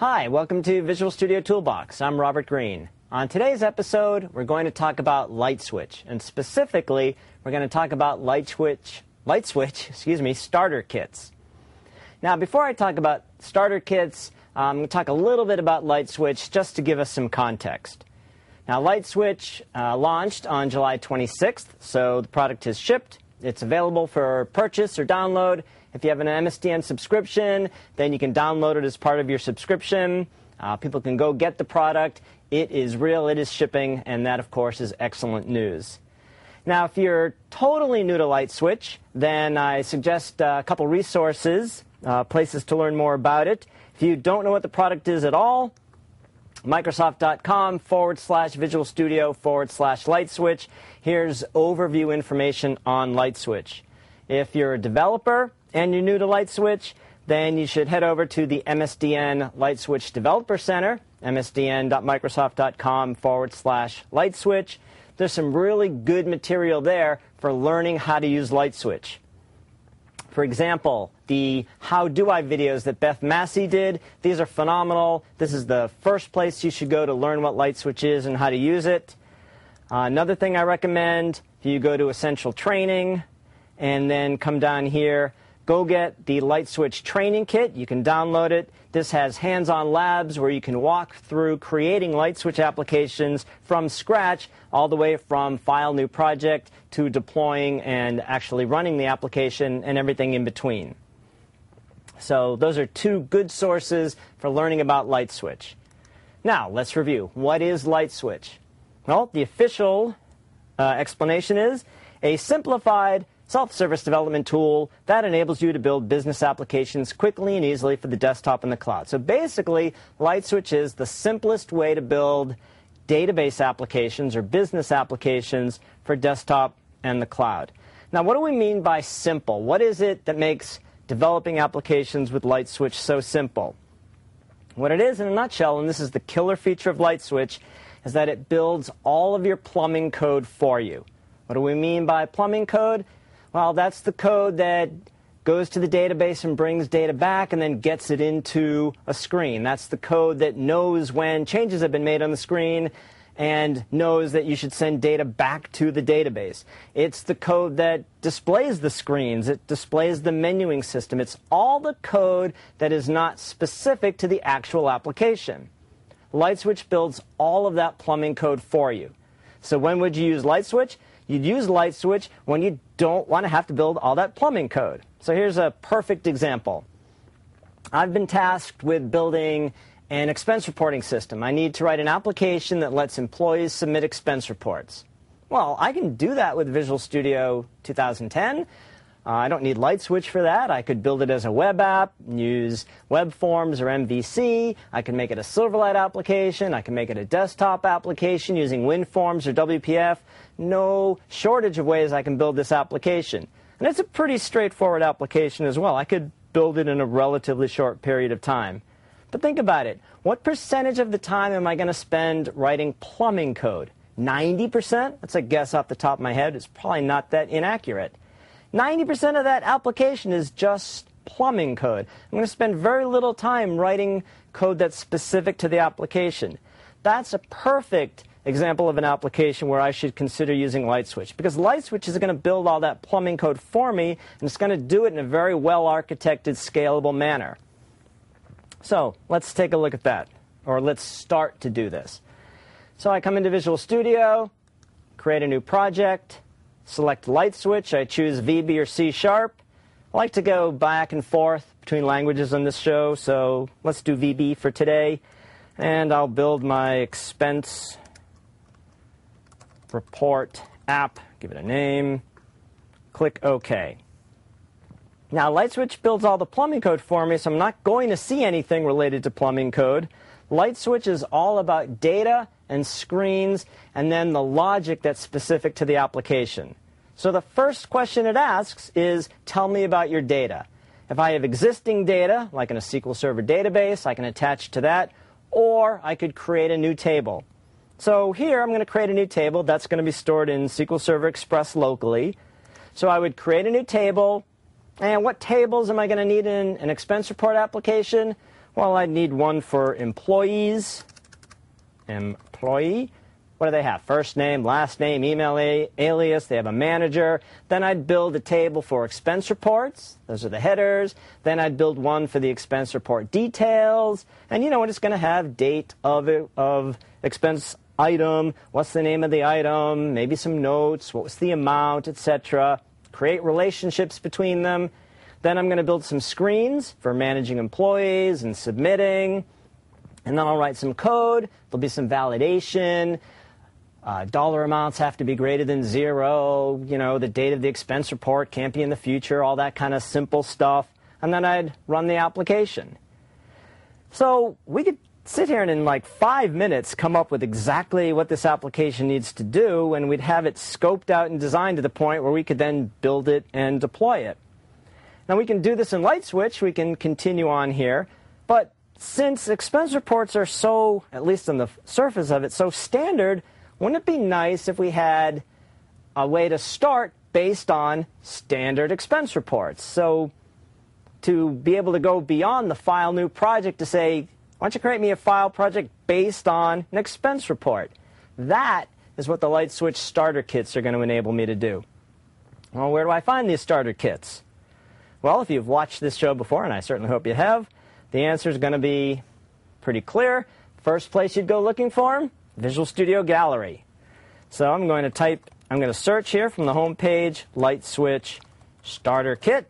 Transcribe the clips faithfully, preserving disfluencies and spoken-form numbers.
Hi, welcome to Visual Studio Toolbox. I'm Robert Green. On today's episode, we're going to talk about LightSwitch, and specifically, we're going to talk about LightSwitch, LightSwitch, excuse me, starter kits. Now, before I talk about starter kits, um, I'm going to talk a little bit about LightSwitch just to give us some context. Now, LightSwitch uh, launched on July twenty-sixth, so the product is shipped. It's available for purchase or download. If you have an M S D N subscription, then you can download it as part of your subscription. Uh, people can go get the product. It is real, it is shipping, and that, of course, is excellent news. Now, if you're totally new to LightSwitch, then I suggest uh, a couple resources, uh, places to learn more about it. If you don't know what the product is at all, Microsoft.com forward slash Visual Studio forward slash LightSwitch. Here's overview information on LightSwitch. If you're a developer and you're new to LightSwitch, then you should head over to the M S D N LightSwitch Developer Center, msdn.microsoft.com forward slash LightSwitch. There's some really good material there for learning how to use LightSwitch. For example, the How Do I videos that Beth Massey did, these are phenomenal. This is the first place you should go to learn what LightSwitch is and how to use it. Uh, another thing I recommend, if you go to Essential Training and then come down here, go get the LightSwitch Training Kit. You can download it. This has hands-on labs where you can walk through creating LightSwitch applications from scratch, all the way from file new project to deploying and actually running the application and everything in between. So those are two good sources for learning about LightSwitch. Now, let's review. What is LightSwitch? Well, the official uh, explanation is a simplified self-service development tool that enables you to build business applications quickly and easily for the desktop and the cloud. So basically, LightSwitch is the simplest way to build database applications or business applications for desktop and the cloud. Now, what do we mean by simple? What is it that makes developing applications with LightSwitch so simple? What it is in a nutshell, and this is the killer feature of LightSwitch, is that it builds all of your plumbing code for you. What do we mean by plumbing code? Well, that's the code that goes to the database and brings data back and then gets it into a screen. That's the code that knows when changes have been made on the screen and knows that you should send data back to the database. It's the code that displays the screens. It displays the menuing system. It's all the code that is not specific to the actual application. LightSwitch builds all of that plumbing code for you. So when would you use LightSwitch? You'd use LightSwitch when you don't want to have to build all that plumbing code. So here's a perfect example. I've been tasked with building an expense reporting system. I need to write an application that lets employees submit expense reports. Well, I can do that with Visual Studio two thousand ten. Uh, I don't need LightSwitch for that. I could build it as a web app, use Web Forms or M V C. I can make it a Silverlight application. I can make it a desktop application using WinForms or W P F. No shortage of ways I can build this application. And it's a pretty straightforward application as well. I could build it in a relatively short period of time. But think about it. What percentage of the time am I going to spend writing plumbing code? ninety percent? That's a guess off the top of my head. It's probably not that inaccurate. ninety percent of that application is just plumbing code. I'm going to spend very little time writing code that's specific to the application. That's a perfect example of an application where I should consider using LightSwitch, because LightSwitch is going to build all that plumbing code for me, and it's going to do it in a very well-architected, scalable manner. So let's take a look at that, or let's start to do this. So I come into Visual Studio, create a new project, select LightSwitch. I choose V B or C Sharp. I like to go back and forth between languages on this show, so let's do V B for today. And I'll build my expense report app, give it a name, click OK. Now, LightSwitch builds all the plumbing code for me, so I'm not going to see anything related to plumbing code. LightSwitch is all about data and screens, and then the logic that's specific to the application. So the first question it asks is, tell me about your data. If I have existing data, like in a S Q L Server database, I can attach to that, or I could create a new table. So here I'm going to create a new table that's going to be stored in S Q L Server Express locally. So I would create a new table. And what tables am I going to need in an expense report application? Well, I'd need one for employees. Employee. What do they have? First name, last name, email a alias. They have a manager. Then I'd build a table for expense reports. Those are the headers. Then I'd build one for the expense report details. And you know what? It's going to have date of, of expense item, what's the name of the item, maybe some notes, what was the amount, et cetera. Create relationships between them. Then I'm going to build some screens for managing employees and submitting. And then I'll write some code. There'll be some validation. Uh, dollar amounts have to be greater than zero. You know, the date of the expense report can't be in the future, all that kind of simple stuff. And then I'd run the application. So we could sit here and in like five minutes come up with exactly what this application needs to do, and we'd have it scoped out and designed to the point where we could then build it and deploy it. Now we can do this in LightSwitch. We can continue on here. But since expense reports are so, at least on the surface of it, so standard, wouldn't it be nice if we had a way to start based on standard expense reports? So to be able to go beyond the file new project to say, why don't you create me a file project based on an expense report? That is what the LightSwitch starter kits are going to enable me to do. Well, where do I find these starter kits? Well, if you've watched this show before, and I certainly hope you have, the answer is going to be pretty clear. First place you'd go looking for them, Visual Studio Gallery. So I'm going to type, I'm going to search here from the home page, LightSwitch Starter Kit.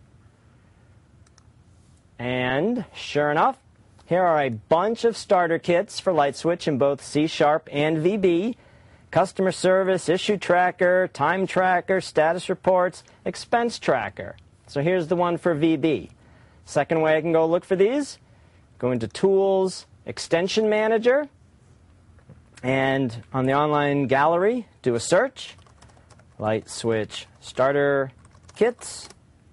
And sure enough, here are a bunch of starter kits for LightSwitch in both C Sharp and V B. Customer service, issue tracker, time tracker, status reports, expense tracker. So here's the one for V B. Second way I can go look for these, go into Tools, Extension Manager, and on the online gallery, do a search, LightSwitch Starter Kits,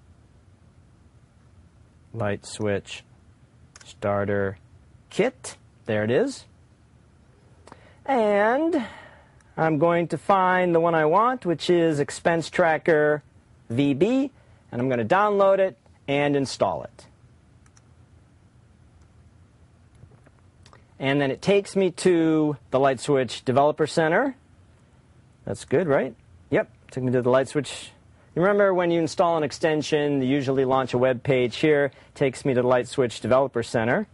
LightSwitch Starter Kit, there it is. And I'm going to find the one I want, which is Expense Tracker V B, and I'm going to download it and install it. And then it takes me to the LightSwitch Developer Center. That's good, right? Yep, took me to the LightSwitch. You remember when you install an extension, you usually launch a web page here. Takes me to the LightSwitch Developer Center.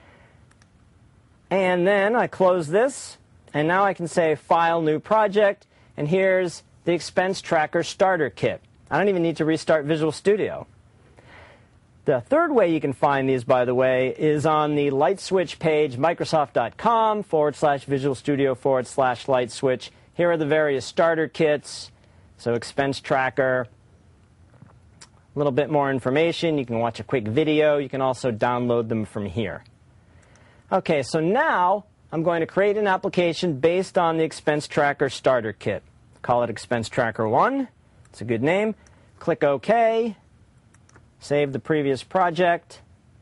And then I close this, and now I can say File, New Project, and here's the Expense Tracker Starter Kit. I don't even need to restart Visual Studio. The third way you can find these, by the way, is on the LightSwitch page, Microsoft.com forward slash Visual Studio forward slash LightSwitch. Here are the various starter kits, so expense tracker, a little bit more information. You can watch a quick video. You can also download them from here. Okay, so now I'm going to create an application based on the Expense Tracker Starter Kit. Call it Expense Tracker one. It's a good name. Click OK. Save the previous project,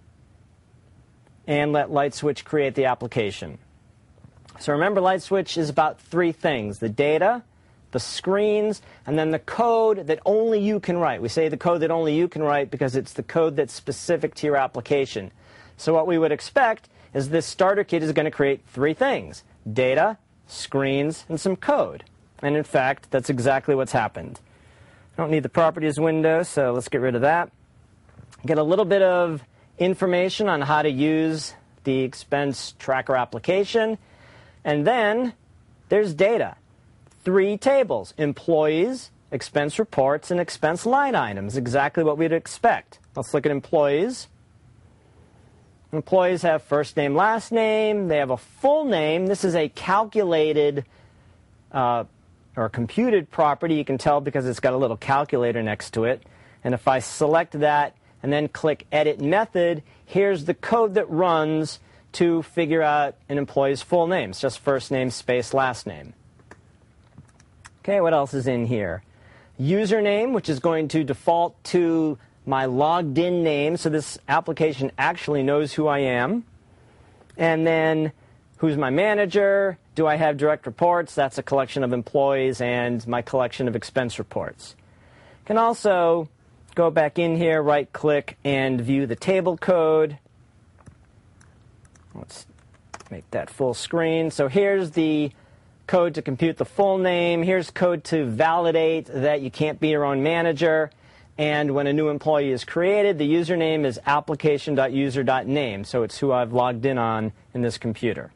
and let LightSwitch create the application. So remember, LightSwitch is about three things: the data, the screens, and then the code that only you can write. We say the code that only you can write because it's the code that's specific to your application. So what we would expect is this starter kit is going to create three things: data, screens, and some code. And in fact, that's exactly what's happened. I don't need the properties window, so let's get rid of that. Get a little bit of information on how to use the expense tracker application. And then there's data. Three tables: employees, expense reports, and expense line items. Exactly what we'd expect. Let's look at employees. Employees have first name, last name. They have a full name. This is a calculated uh, or computed property. You can tell because it's got a little calculator next to it. And if I select that and then click Edit Method, here's the code that runs to figure out an employee's full name. It's just first name space last name. Okay, what else is in here? Username, which is going to default to my logged in name, so this application actually knows who I am. And then who's my manager? Do I have direct reports? That's a collection of employees and my collection of expense reports. Can also go back in here, right-click, and view the table code. Let's make that full screen. So here's the code to compute the full name. Here's code to validate that you can't be your own manager. And when a new employee is created, the username is application.user.name. So it's who I've logged in on in this computer.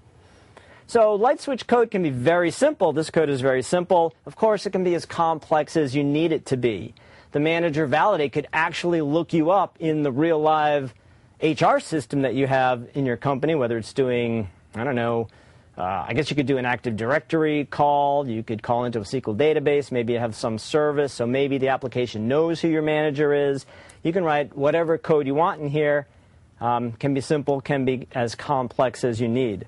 So light switch code can be very simple. This code is very simple. Of course, it can be as complex as you need it to be. The manager validate could actually look you up in the real live H R system that you have in your company, whether it's doing, I don't know, uh, I guess you could do an Active Directory call. You could call into a S Q L database. Maybe you have some service, so maybe the application knows who your manager is. You can write whatever code you want in here. Um, can be simple, can be as complex as you need.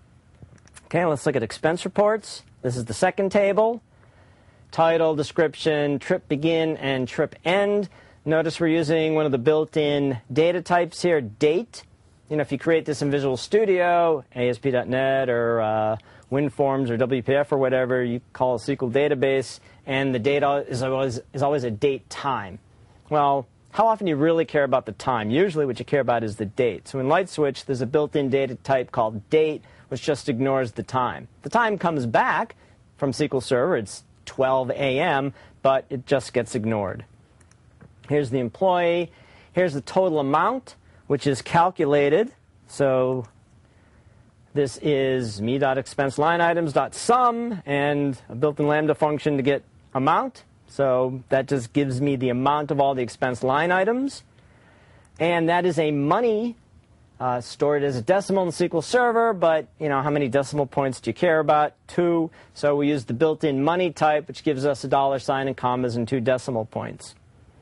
Okay, let's look at expense reports. This is the second table. Title, description, trip begin, and trip end. Notice we're using one of the built-in data types here, date. You know, if you create this in Visual Studio, A S P dot net or uh, WinForms or W P F or whatever, you call a S Q L database, and the data is always, is always a date time. Well, how often do you really care about the time? Usually what you care about is the date. So in LightSwitch, there's a built-in data type called date, which just ignores the time. The time comes back from S Q L Server. It's twelve A M, but it just gets ignored. Here's the employee. Here's the total amount, which is calculated. So this is me.expense-line-items.sum and a built-in Lambda function to get amount. So that just gives me the amount of all the expense line items. And that is a money Uh, stored as a decimal in the S Q L Server, but you know, how many decimal points do you care about? Two. So we use the built-in money type, which gives us a dollar sign and commas and two decimal points.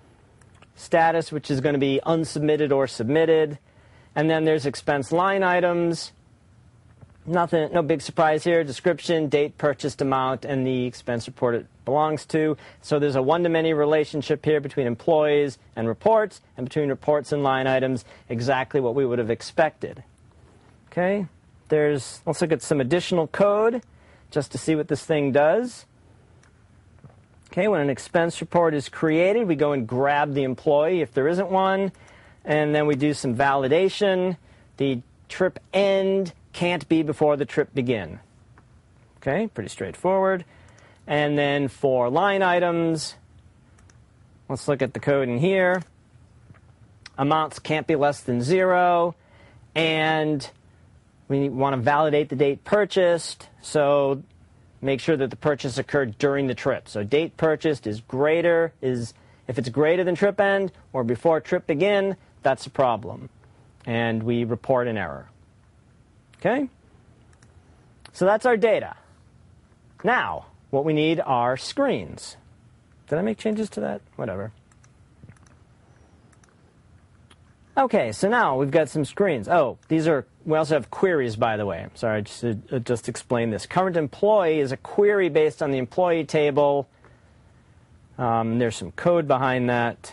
Status, which is going to be unsubmitted or submitted. And then there's expense line items. Nothing, no big surprise here. Description, date, purchased amount, and the expense report it belongs to. So there's a one-to-many relationship here between employees and reports, and between reports and line items, exactly what we would have expected. Okay, there's, let's look at some additional code just to see what this thing does. Okay, when an expense report is created, we go and grab the employee if there isn't one, and then we do some validation. The trip end can't be before the trip begin. Okay, pretty straightforward. And then for line items, let's look at the code in here. Amounts can't be less than zero. And we want to validate the date purchased. So make sure that the purchase occurred during the trip. So date purchased is greater, is if it's greater than trip end or before trip begin, that's a problem. And we report an error. Okay? So that's our data. Now, what we need are screens. Did I make changes to that? Whatever. Okay, so now we've got some screens. Oh, these are, we also have queries, by the way. I'm sorry, just to uh, just explain this. Current employee is a query based on the employee table. Um, there's some code behind that.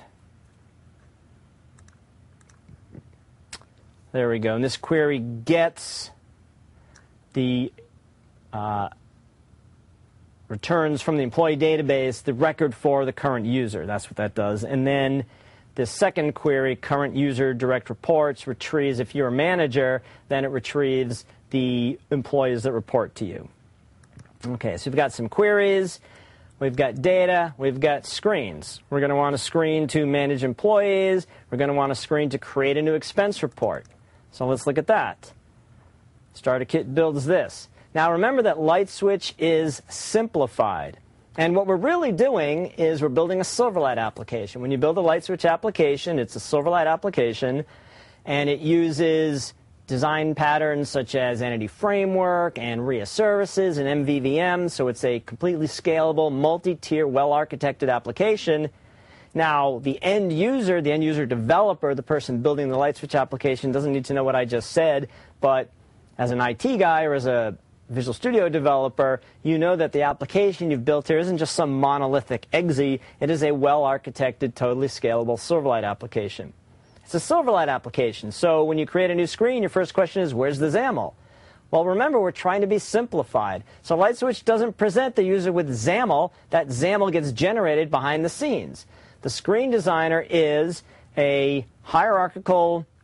There we go. And this query gets the uh, returns from the employee database, the record for the current user. That's what that does. And then the second query, current user direct reports, retrieves, if you're a manager, then it retrieves the employees that report to you. Okay, so we've got some queries. We've got data. We've got screens. We're going to want a screen to manage employees. We're going to want a screen to create a new expense report. So let's look at that. Starter Kit builds this. Now remember that LightSwitch is simplified. And what we're really doing is we're building a Silverlight application. When you build a LightSwitch application, it's a Silverlight application, and it uses design patterns such as Entity Framework and R I A services and M V V M. So it's a completely scalable, multi-tier, well-architected application. Now, the end user, the end user developer, the person building the LightSwitch application doesn't need to know what I just said, but as an I T guy or as a Visual Studio developer, you know that the application you've built here isn't just some monolithic E X E. It is a well-architected, totally scalable Silverlight application. It's a Silverlight application, so when you create a new screen, your first question is, where's the XAML? Well, remember, we're trying to be simplified. So LightSwitch doesn't present the user with XAML. That XAML gets generated behind the scenes. The screen designer is a hierarchical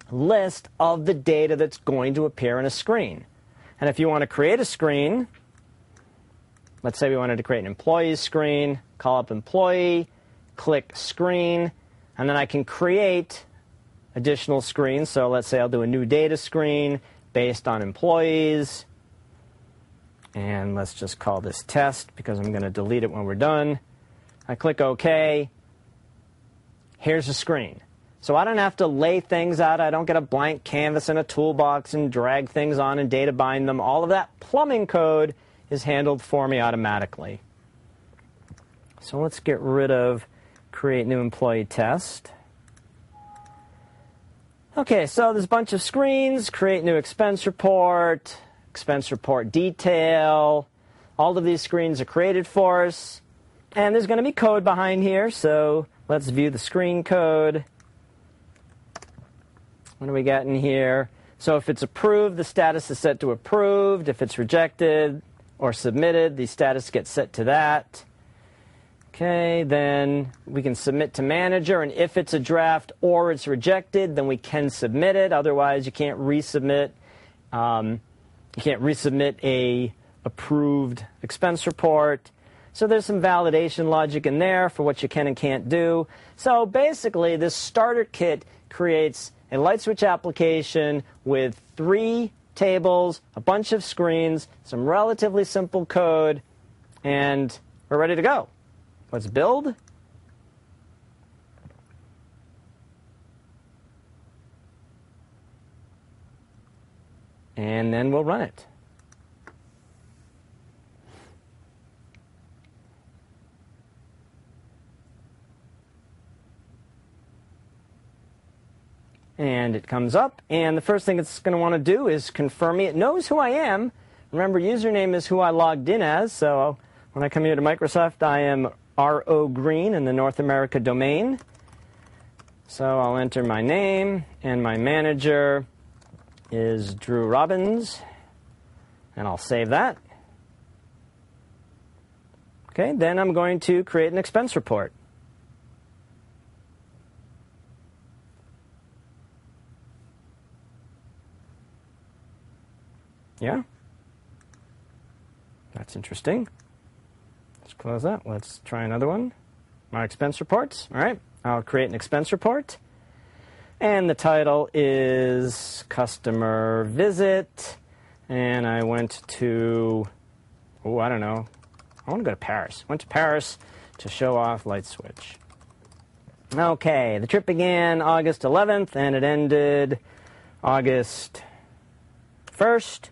list of the data that's going to appear on a screen. And if you want to create a screen, let's say we wanted to create an employee screen, call up employee, click screen, and then I can create additional screens. So let's say I'll do a new data screen based on employees. And let's just call this test because I'm going to delete it when we're done. I click OK. Here's a screen. So I don't have to lay things out. I don't get a blank canvas and a toolbox and drag things on and data bind them. All of that plumbing code is handled for me automatically. So let's get rid of create new employee test. OK, so there's a bunch of screens, create new expense report, expense report detail. All of these screens are created for us. And there's going to be code behind here, so let's view the screen code. What do we got in here? So if it's approved, the status is set to approved. If it's rejected or submitted, the status gets set to that. OK, then we can submit to manager. And if it's a draft or it's rejected, then we can submit it. Otherwise, you can't resubmit. Um, you can't resubmit a approved expense report. So there's some validation logic in there for what you can and can't do. So basically, this starter kit creates a light switch application with three tables, a bunch of screens, some relatively simple code, and we're ready to go. Let's build. And then we'll run it. And it comes up, and the first thing it's going to want to do is confirm me. It knows who I am. Remember, username is who I logged in as, so when I come here to Microsoft, I am R O Green in the North America domain. So I'll enter my name, and my manager is Drew Robbins, and I'll save that. Okay, then I'm going to create an expense report. Yeah, that's interesting. Let's close that. Let's try another one. My expense reports. All right, I'll create an expense report. And the title is Customer Visit. And I went to, oh, I don't know. I want to go to Paris. Went to Paris to show off Light Switch. Okay, the trip began August eleventh, and it ended August first.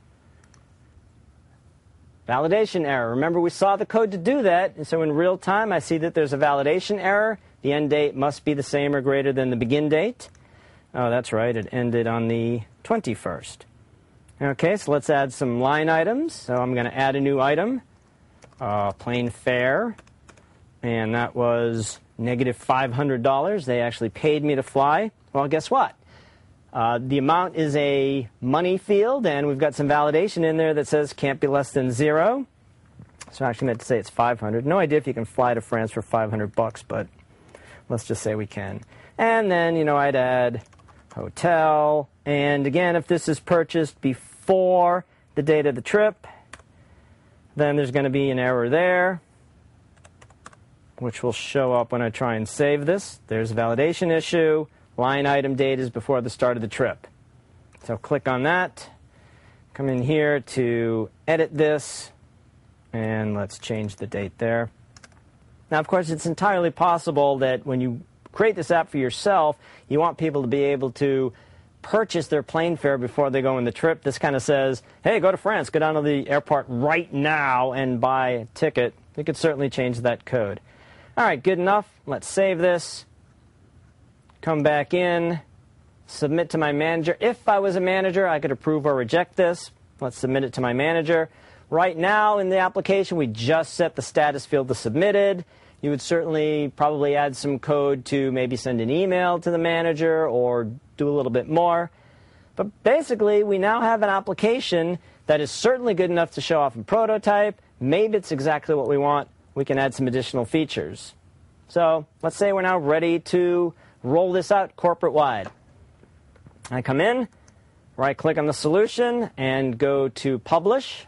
Validation error. Remember, we saw the code to do that, and so in real time I see that there's a validation error. The end date must be the same or greater than the begin date. Oh, that's right, it ended on the twenty-first. Okay, so let's add some line items. So I'm going to add a new item, uh, plane fare, and that was negative five hundred dollars. They actually paid me to fly. Well, guess what? Uh, the amount is a money field, and we've got some validation in there that says can't be less than zero. So I actually meant to say it's five hundred. No idea if you can fly to France for five hundred bucks, but let's just say we can. And then, you know, I'd add hotel. And again, if this is purchased before the date of the trip, then there's going to be an error there, which will show up when I try and save this. There's a validation issue. Line item date is before the start of the trip. So click on that. Come in here to edit this. And let's change the date there. Now, of course, it's entirely possible that when you create this app for yourself, you want people to be able to purchase their plane fare before they go on the trip. This kind of says, hey, go to France, go down to the airport right now and buy a ticket. You could certainly change that code. All right, good enough. Let's save this. Come back in, submit to my manager. If I was a manager, I could approve or reject this. Let's submit it to my manager. Right now in the application, we just set the status field to submitted. You would certainly probably add some code to maybe send an email to the manager or do a little bit more. But basically, we now have an application that is certainly good enough to show off in prototype. Maybe it's exactly what we want. We can add some additional features. So let's say we're now ready to roll this out corporate-wide. I come in, right-click on the solution, and go to Publish.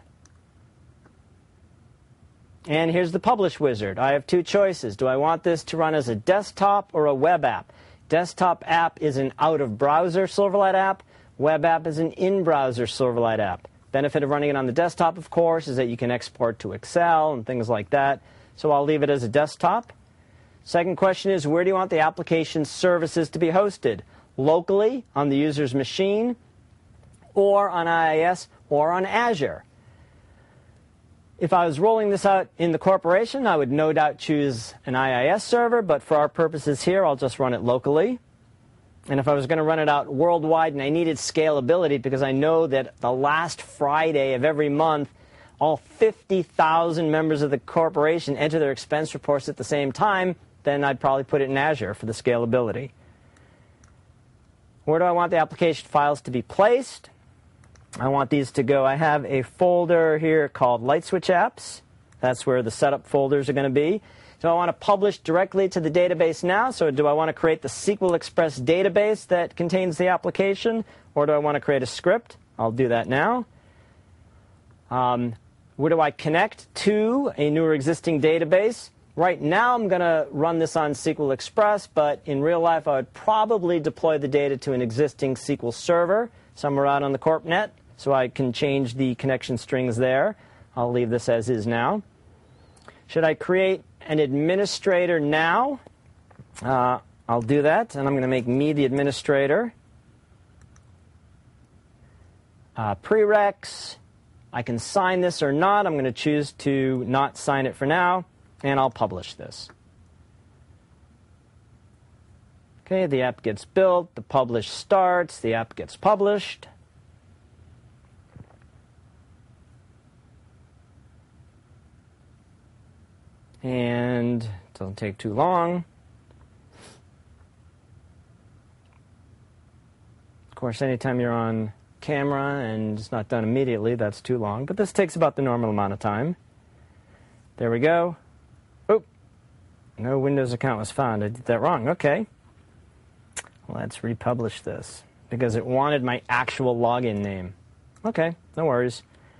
And here's the Publish wizard. I have two choices. Do I want this to run as a desktop or a web app? Desktop app is an out-of-browser Silverlight app. Web app is an in-browser Silverlight app. Benefit of running it on the desktop, of course, is that you can export to Excel and things like that. So I'll leave it as a desktop. Second question is, where do you want the application services to be hosted? Locally, on the user's machine, or on I I S, or on Azure. If I was rolling this out in the corporation, I would no doubt choose an I I S server, but for our purposes here, I'll just run it locally. And if I was going to run it out worldwide and I needed scalability because I know that the last Friday of every month, all fifty thousand members of the corporation enter their expense reports at the same time, then I'd probably put it in Azure for the scalability. Where do I want the application files to be placed? I want these to go. I have a folder here called LightSwitch Apps. That's where the setup folders are going to be. Do I want to publish directly to the database now? So do I want to create the S Q L Express database that contains the application? Or do I want to create a script? I'll do that now. Um, where do I connect to a new or existing database? Right now I'm going to run this on S Q L Express, but in real life I would probably deploy the data to an existing S Q L server somewhere out on the CorpNet, so I can change the connection strings there. I'll leave this as is now. Should I create an administrator now? Uh, I'll do that, and I'm going to make me the administrator. Uh, prereqs. I can sign this or not. I'm going to choose to not sign it for now, and I'll publish this. Okay, the app gets built, the publish starts, the app gets published. And it doesn't take too long. Of course, anytime you're on camera and it's not done immediately, that's too long. But this takes about the normal amount of time. There we go. Oop. No Windows account was found. I did that wrong. Okay. Let's republish this because it wanted my actual login name. Okay, no worries.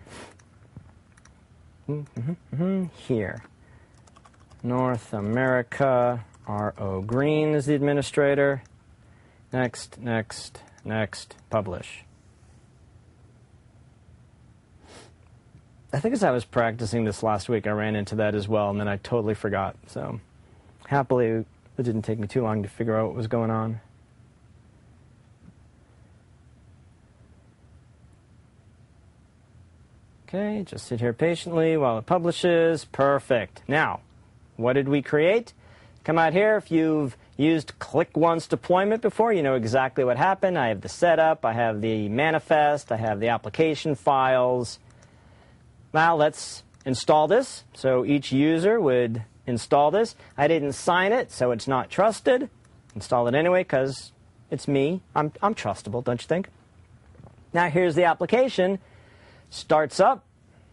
Mm-hmm, mm-hmm. Here. North America, R O Green is the administrator. Next, next, next, publish. I think as I was practicing this last week, I ran into that as well, and then I totally forgot. So happily, it didn't take me too long to figure out what was going on. Okay, just sit here patiently while it publishes. Perfect. Now, what did we create? Come out here. If you've used Click Once deployment before, you know exactly what happened. I have the setup, I have the manifest, I have the application files. Now let's install this. So each user would install this. I didn't sign it, so it's not trusted. Install it anyway because it's me. I'm, I'm trustable, don't you think? Now here's the application. Starts up.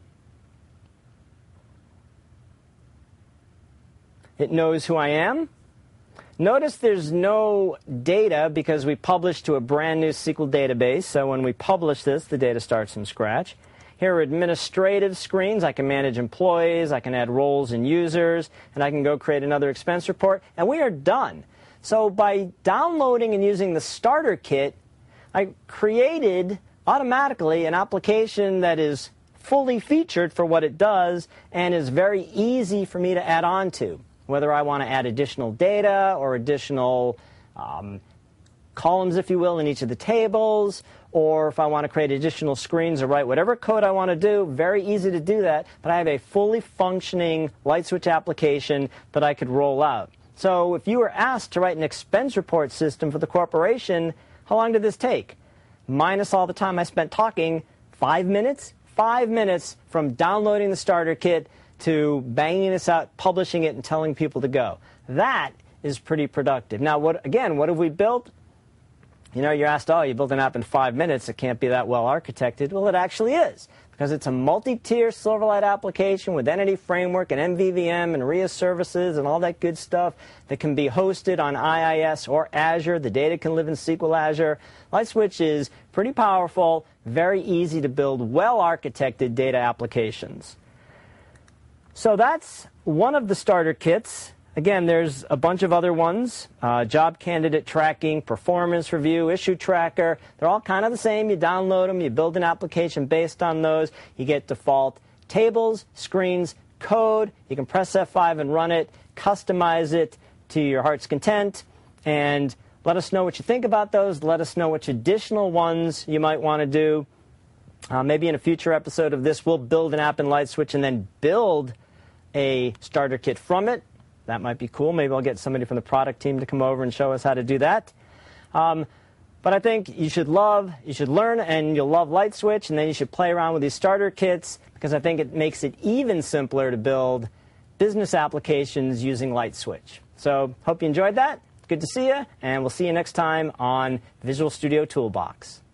It knows who I am. Notice there's no data because we published to a brand new S Q L database. So when we publish this, the data starts from scratch. Here are administrative screens. I can manage employees, I can add roles and users, and I can go create another expense report, and we are done. So by downloading and using the starter kit, I created automatically an application that is fully featured for what it does and is very easy for me to add on to. Whether I want to add additional data or additional um, columns, if you will, in each of the tables, or if I want to create additional screens or write whatever code I want to do, very easy to do that. But I have a fully functioning LightSwitch application that I could roll out. So if you were asked to write an expense report system for the corporation, how long did this take? Minus all the time I spent talking, five minutes? Five minutes from downloading the starter kit to banging this out, publishing it, and telling people to go. That is pretty productive. Now, what again, what have we built? You know, you're asked, oh, you built an app in five minutes. It can't be that well architected. Well, it actually is, because because it's a multi-tier Silverlight application with Entity Framework and M V V M and R I A services and all that good stuff that can be hosted on I I S or Azure. The data can live in S Q L Azure. LightSwitch is pretty powerful, very easy to build, well-architected data applications. So that's one of the starter kits. Again, there's a bunch of other ones, uh, job candidate tracking, performance review, issue tracker. They're all kind of the same. You download them, you build an application based on those. You get default tables, screens, code. You can press F five and run it, customize it to your heart's content, and let us know what you think about those. Let us know which additional ones you might want to do. Uh, maybe in a future episode of this, we'll build an app in LightSwitch and then build a starter kit from it. That might be cool. Maybe I'll get somebody from the product team to come over and show us how to do that. Um, but I think you should love, you should learn, and you'll love LightSwitch, and then you should play around with these starter kits, because I think it makes it even simpler to build business applications using LightSwitch. So hope you enjoyed that. Good to see you, and we'll see you next time on Visual Studio Toolbox.